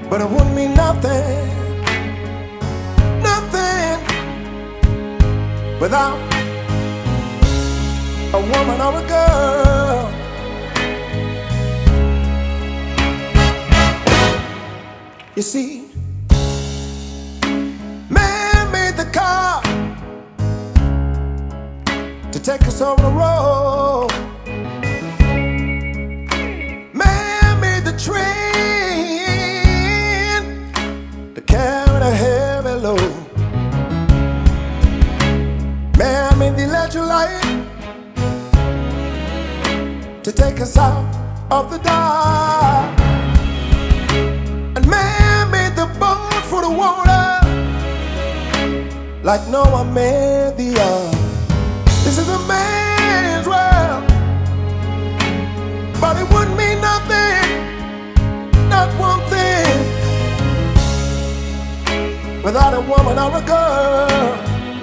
but it wouldn't mean nothing, nothing without a woman or a girl. You see, man made the car to take us on the road. Man made the train to carry the heavy load. Man made the electric light to take us out of the dark. And man made the boat for the water like Noah made the ark. This is a man's world, but it wouldn't mean nothing, not one thing, without a woman or a girl.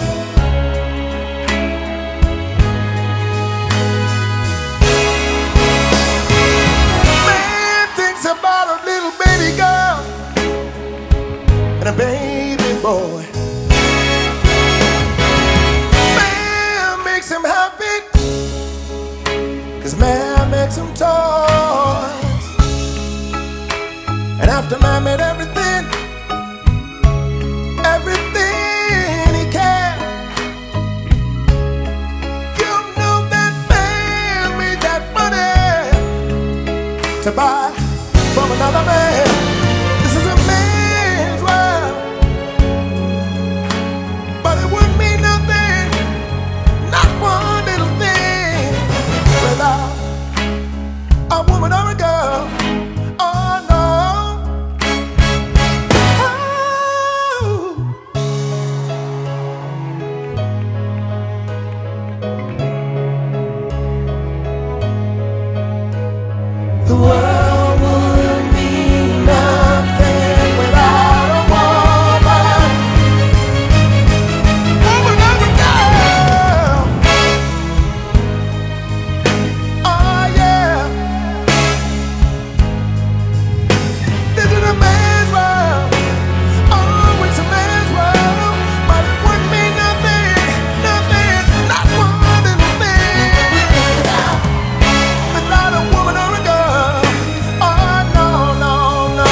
Man thinks about a little baby girl and a baby boy. Him happy, 'cause man makes him toys. And after man made everything, everything he can, you know that man made that money to buy from another man. This is a man's world, but it wouldn't mean nothing, not one little thing, without a woman or a girl. Oh no. Oh. The world would mean nothing without a woman. Woman or a girl. Oh yeah. This is a man's world. Oh, it's a man's world, but it wouldn't mean nothing, nothing, not one little thing, without a woman or a girl. Oh no, no, no.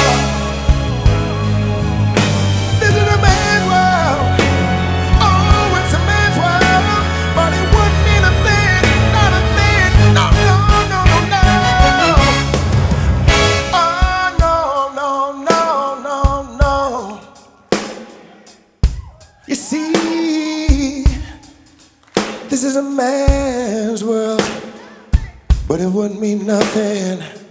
This is a man's world. Oh, it's a man's world, but it wouldn't mean a thing, not a thing, no, no, no, no, no. Oh no, no, no, no, no. You see, this is a man's world, but it wouldn't mean nothing.